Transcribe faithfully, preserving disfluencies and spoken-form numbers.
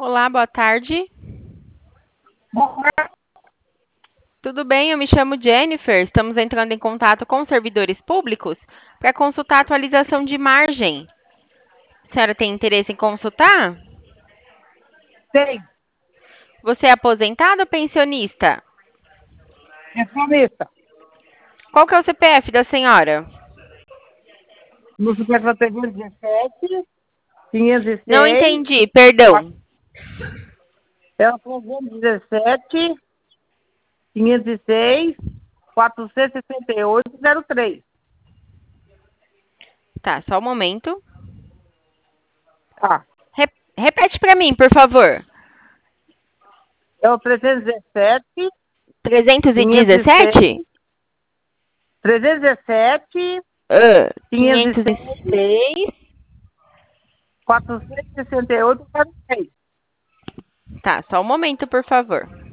Olá, boa tarde. Bom, Tudo bem? Eu me chamo Jennifer. Estamos entrando em contato com os servidores públicos para consultar a atualização de margem. A senhora tem interesse em consultar? tem, Você é aposentado ou pensionista? pensionista. Qual que é o C P F da senhora? No supercategoria dezessete, quinhentos e Não seis, entendi, perdão. ela pagou dezessete, quinhentos e seis, quatrocentos e sessenta e oito, zero três. Tá, só um momento. Tá. Re- repete para mim, por favor. É o trezentos e dezessete, quinhentos e seis, trezentos e dezessete? trezentos e dezessete, Ah, quinhentos e seis, quinhentos e seis. quatrocentos e sessenta e oito, zero três. Tá, só um momento, por favor.